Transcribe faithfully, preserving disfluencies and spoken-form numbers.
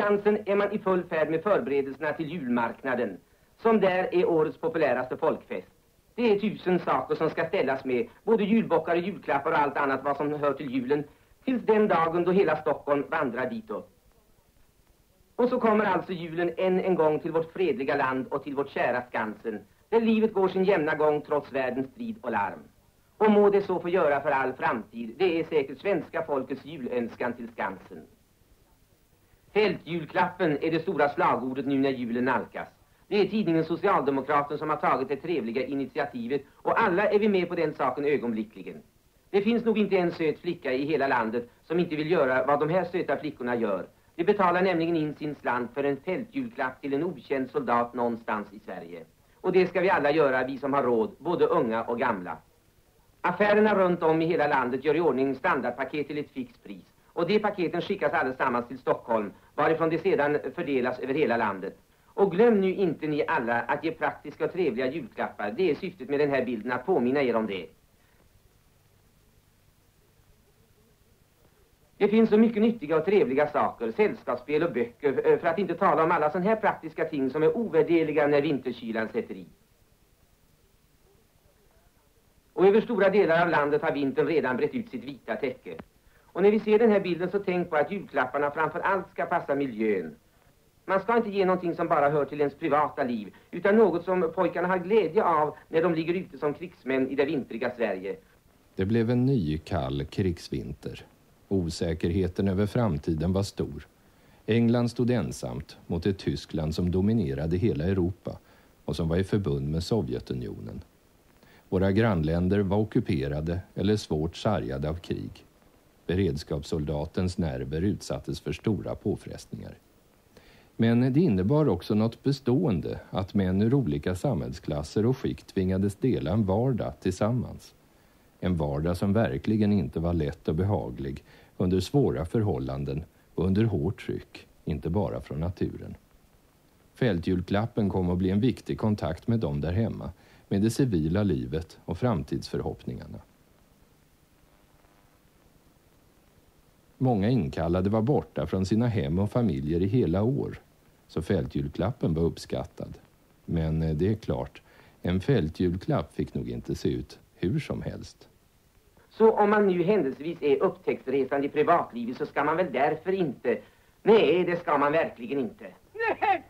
Skansen är man i full färd med förberedelserna till julmarknaden, som där är årets populäraste folkfest. Det är tusen saker som ska ställas med, både julbockar och julklappar och allt annat vad som hör till julen, tills den dagen då hela Stockholm vandrar ditåt. Och så kommer alltså julen än en gång till vårt fredliga land och till vårt kära Skansen, där livet går sin jämna gång trots världens strid och larm. Och må det så få göra för all framtid, det är säkert svenska folkets julönskan till Skansen. Fältjulklappen är det stora slagordet nu när julen nalkas. Det är tidningen Socialdemokraten som har tagit det trevliga initiativet, och alla är vi med på den saken ögonblickligen. Det finns nog inte en söt flicka i hela landet som inte vill göra vad de här söta flickorna gör. De betalar nämligen in sin slant för en fältjulklapp till en okänd soldat någonstans i Sverige. Och det ska vi alla göra, vi som har råd, både unga och gamla. Affärerna runt om i hela landet gör i ordning standardpaket till ett fixt pris. Och de paketen skickas allesammans till Stockholm, varifrån de sedan fördelas över hela landet. Och glöm nu inte ni alla att ge praktiska och trevliga julklappar. Det är syftet med den här bilden, att påminna er om det. Det finns så mycket nyttiga och trevliga saker, sällskapsspel och böcker, för att inte tala om alla sådana här praktiska ting som är ovärderliga när vinterkylan sätter i. Och över stora delar av landet har vintern redan brett ut sitt vita täcke. Och när vi ser den här bilden så tänk på att julklapparna framför allt ska passa miljön. Man ska inte ge någonting som bara hör till ens privata liv, utan något som pojkarna har glädje av när de ligger ute som krigsmän i det vintriga Sverige. Det blev en ny kall krigsvinter. Osäkerheten över framtiden var stor. England stod ensamt mot ett Tyskland som dominerade hela Europa och som var i förbund med Sovjetunionen. Våra grannländer var ockuperade eller svårt sargade av krig. Beredskapssoldatens nerver utsattes för stora påfrestningar. Men det innebar också något bestående att män ur olika samhällsklasser och skikt tvingades dela en vardag tillsammans. En vardag som verkligen inte var lätt och behaglig under svåra förhållanden och under hårt tryck, inte bara från naturen. Fältjulklappen kom att bli en viktig kontakt med dem där hemma, med det civila livet och framtidsförhoppningarna. Många inkallade var borta från sina hem och familjer i hela år, så fältjulklappen var uppskattad. Men det är klart, en fältjulklapp fick nog inte se ut hur som helst. Så om man nu händelsevis är upptäcktsresande i privatlivet så ska man väl därför inte... Nej, det ska man verkligen inte. Nej,